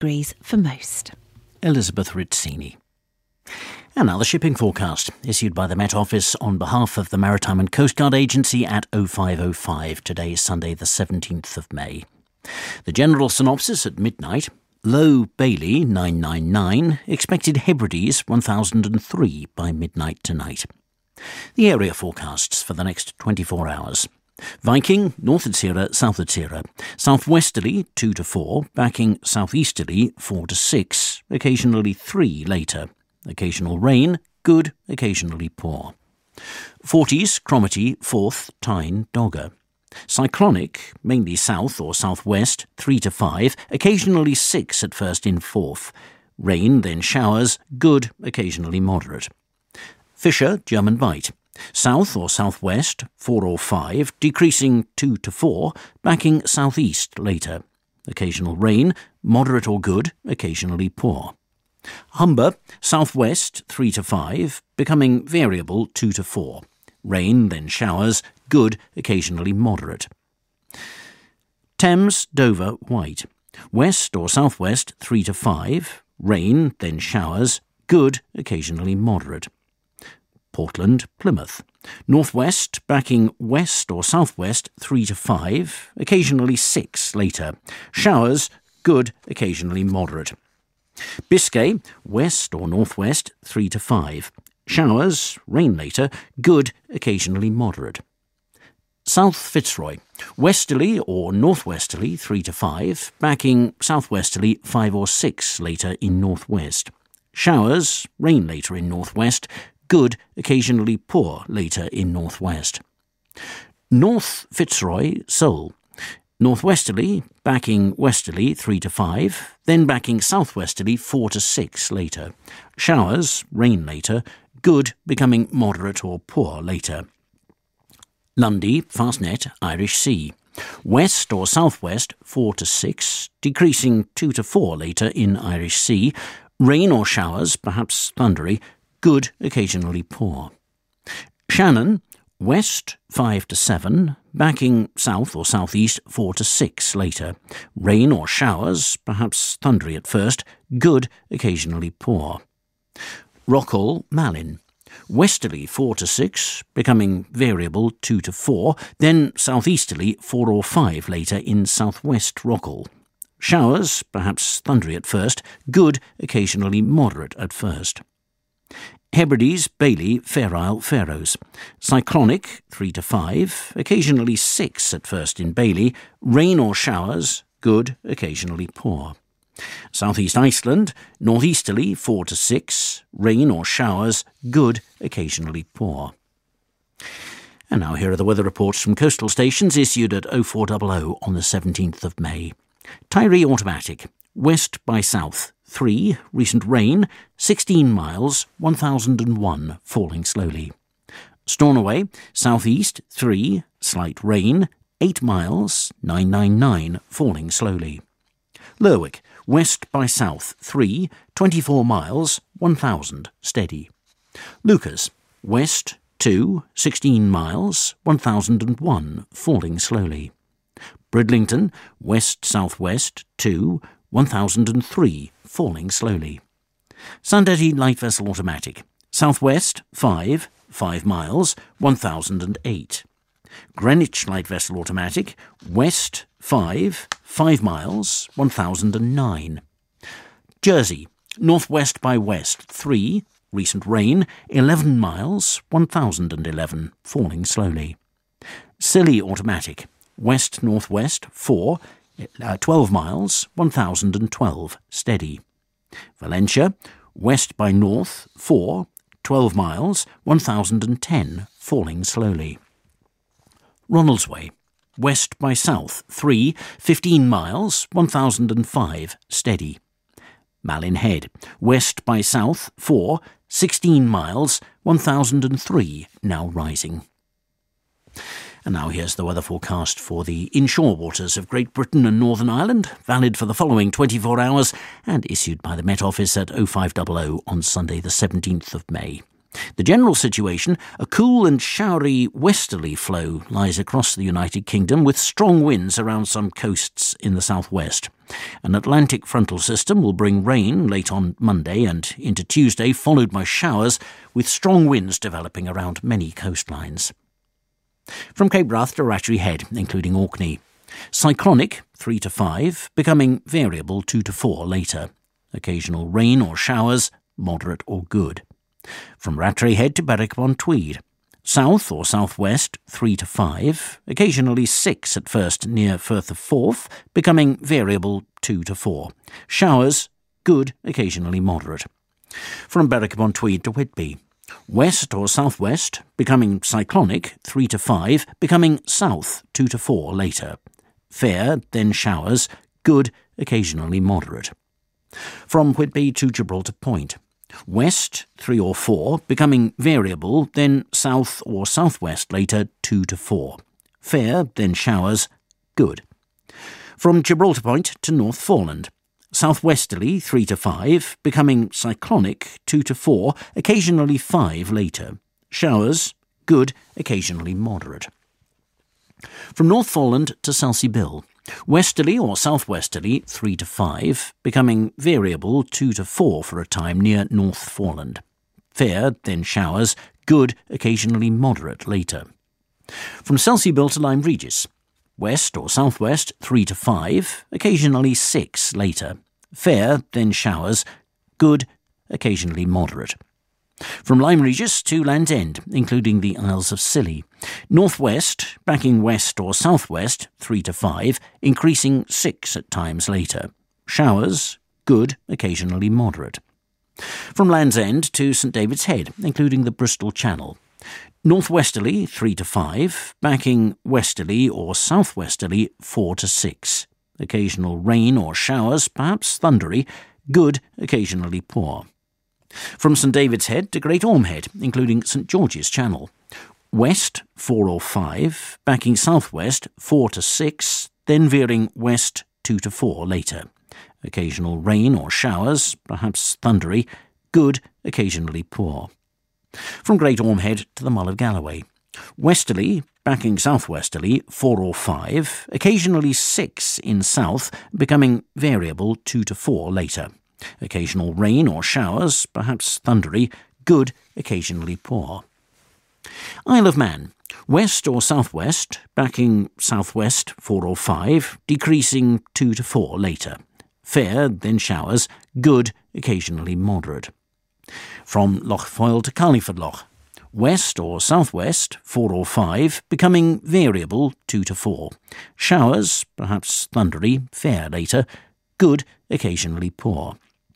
degrees for most. Elizabeth Rizzini. And now the shipping forecast, issued by the Met Office on behalf of the Maritime and Coast Guard Agency at 05:05. Today is Sunday the 17th of May. The general synopsis at midnight: low Bailey 999, expected Hebrides 1003 by midnight tonight. The area forecasts for the next 24 hours. Viking, north of Sierra, south of Sierra. Southwesterly 2 to 4, backing southeasterly 4 to 6, occasionally 3 later. Occasional rain, good, occasionally poor. Forties, Cromarty, 4th, Tyne, Dogger. Cyclonic, mainly south or southwest, 3 to 5, occasionally 6 at first in 4th. Rain, then showers, good, occasionally moderate. Fisher, German Bight. South or southwest, 4 or 5, decreasing 2 to 4, backing southeast later. Occasional rain, moderate or good, occasionally poor. Humber, southwest, 3 to 5, becoming variable 2 to 4. Rain, then showers, good, occasionally moderate. Thames, Dover, White. West or southwest, 3 to 5, rain, then showers, good, occasionally moderate. Portland, Plymouth. Northwest, backing west or southwest, 3 to 5, occasionally 6 later. Showers, good, occasionally moderate. Biscay, west or northwest, 3 to 5. Showers, rain later, good, occasionally moderate. South Fitzroy, westerly or northwesterly, 3 to 5, backing southwesterly 5 or 6 later in northwest. Showers, rain later in northwest, good, occasionally poor later in northwest. North Fitzroy, Seoul. Northwesterly, backing westerly 3 to 5, then backing southwesterly 4 to 6 later. Showers, rain later, good, becoming moderate or poor later. Lundy, Fastnet, Irish Sea. West or southwest 4 to 6, decreasing 2 to 4 later in Irish Sea. Rain or showers, perhaps thundery, good, occasionally poor. Shannon, west 5 to 7, backing south or southeast 4 to 6 later. Rain or showers, perhaps thundery at first, good, occasionally poor. Rockall, Malin. Westerly 4 to 6, becoming variable 2 to 4, then southeasterly 4 or 5 later in southwest Rockall. Showers, perhaps thundery at first, good, occasionally moderate at first. Hebrides, Bailey, Fair Isle, Faroes. Cyclonic 3 to 5, occasionally 6 at first in Bailey. Rain or showers, good, occasionally poor. Southeast Iceland, northeasterly 4 to 6, rain or showers, good, occasionally poor. And now here are the weather reports from coastal stations issued at 0400 on the 17th of May. Tiree Automatic, west by south, 3, recent rain, 16 miles, 1001, falling slowly. Stornoway, southeast, 3, slight rain, 8 miles, 999, falling slowly. Lerwick, west by south, 3, 24 miles, 1000, steady. Lucas, west, 2, 16 miles, 1001, falling slowly. Bridlington, west-southwest, 2, 1003, falling slowly. Sandetty Light Vessel Automatic, southwest, 5, 5 miles, 1008. Greenwich Light Vessel Automatic, west, 5, 5 miles, 1009. Jersey, northwest by west, 3, recent rain, 11 miles, 1011, falling slowly. Scilly Automatic, west-northwest, 4, 12 miles, 1012, steady. Valentia, west by north, 4, 12 miles, 1010, falling slowly. Ronaldsway, west by south, 3, 15 miles, 1005, steady. Malin Head, west by south, 4, 16 miles, 1003, now rising. And now here's the weather forecast for the inshore waters of Great Britain and Northern Ireland, valid for the following 24 hours and issued by the Met Office at 0500 on Sunday the 17th of May. The general situation: a cool and showery westerly flow lies across the United Kingdom with strong winds around some coasts in the southwest. An Atlantic frontal system will bring rain late on Monday and into Tuesday, followed by showers, with strong winds developing around many coastlines. From Cape Wrath to Rattray Head, including Orkney. Cyclonic, 3 to 5, becoming variable 2 to 4 later. Occasional rain or showers, moderate or good. From Rattray Head to Berwick-upon-Tweed. South or southwest, 3 to 5, occasionally 6 at first near Firth of Forth, becoming variable 2 to 4. Showers, good, occasionally moderate. From Berwick-upon-Tweed to Whitby. West or southwest, becoming cyclonic, 3 to 5, becoming south, 2 to 4 later. Fair, then showers, good, occasionally moderate. From Whitby to Gibraltar Point. West, 3 or 4, becoming variable, then south or southwest later, 2 to 4. Fair, then showers, good. From Gibraltar Point to North Foreland. Southwesterly, 3 to 5, becoming cyclonic, 2 to 4, occasionally 5 later. Showers, good, occasionally moderate. From North Foreland to Selsey Bill. Westerly or southwesterly, 3 to 5, becoming variable 2 to 4 for a time near North Foreland. Fair, then showers, good, occasionally moderate later. From Selsey Bill to Lyme Regis. West or southwest, 3 to 5, occasionally 6 later. Fair, then showers, good, occasionally moderate. From Lyme Regis to Land's End, including the Isles of Scilly. Northwest, backing west or southwest, 3 to 5, increasing 6 at times later. Showers, good, occasionally moderate. From Land's End to St David's Head, including the Bristol Channel. Northwesterly, 3 to 5, backing westerly or southwesterly, 4 to 6. Occasional rain or showers, perhaps thundery, good, occasionally poor. From St David's Head to Great Orme Head, including St George's Channel. West, 4 or 5, backing southwest, 4 to 6, then veering west, 2 to 4 later. Occasional rain or showers, perhaps thundery, good, occasionally poor. From Great Orme Head to the Mull of Galloway. Westerly, backing southwesterly, 4 or 5, occasionally 6 in south, becoming variable 2 to 4 later. Occasional rain or showers, perhaps thundery, good, occasionally poor. Isle of Man. West or southwest, backing southwest 4 or 5, decreasing 2 to 4 later. Fair, then showers, good, occasionally moderate. From Loch Foyle to Carlingford Loch. West or southwest, 4 or 5, becoming variable 2 to 4. Showers, perhaps thundery, fair later, good, occasionally poor.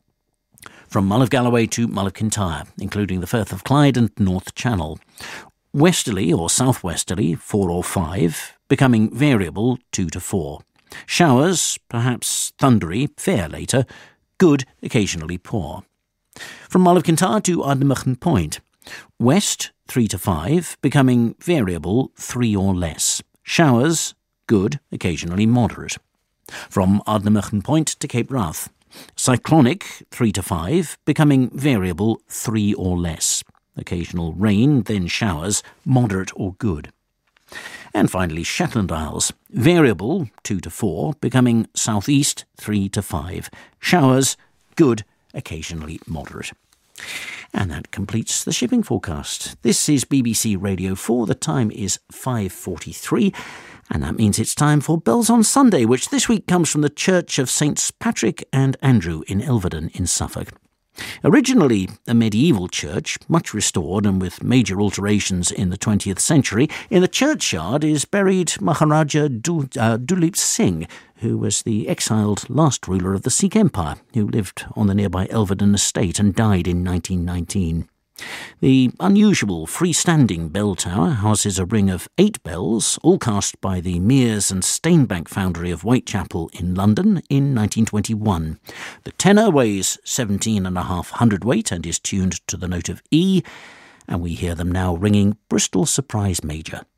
From Mull of Galloway to Mull of Kintyre, including the Firth of Clyde and North Channel. Westerly or southwesterly, 4 or 5, becoming variable 2 to 4. Showers, perhaps thundery, fair later, good, occasionally poor. From Mull of Kintyre to Ardnamurchan Point. West, 3 to 5, becoming variable 3 or less. Showers, good, occasionally moderate. From Ardnamurchan Point to Cape Wrath. Cyclonic, 3 to 5, becoming variable 3 or less. Occasional rain, then showers, moderate or good. And finally, Shetland Isles. Variable, 2 to 4, becoming southeast, 3 to 5. Showers, good, occasionally moderate. And that completes the shipping forecast. This is BBC Radio 4. The time is 5:43. And that means it's time for Bells on Sunday, which this week comes from the Church of Saints Patrick and Andrew in Elverdon in Suffolk. Originally a medieval church, much restored and with major alterations in the 20th century, in the churchyard is buried Maharaja Duleep Singh, who was the exiled last ruler of the Sikh Empire, who lived on the nearby Elverdon estate and died in 1919. The unusual freestanding bell tower houses a ring of 8 bells, all cast by the Mears and Steinbank foundry of Whitechapel in London in 1921. The tenor weighs 17.5 hundredweight and is tuned to the note of E, and we hear them now ringing Bristol Surprise Major.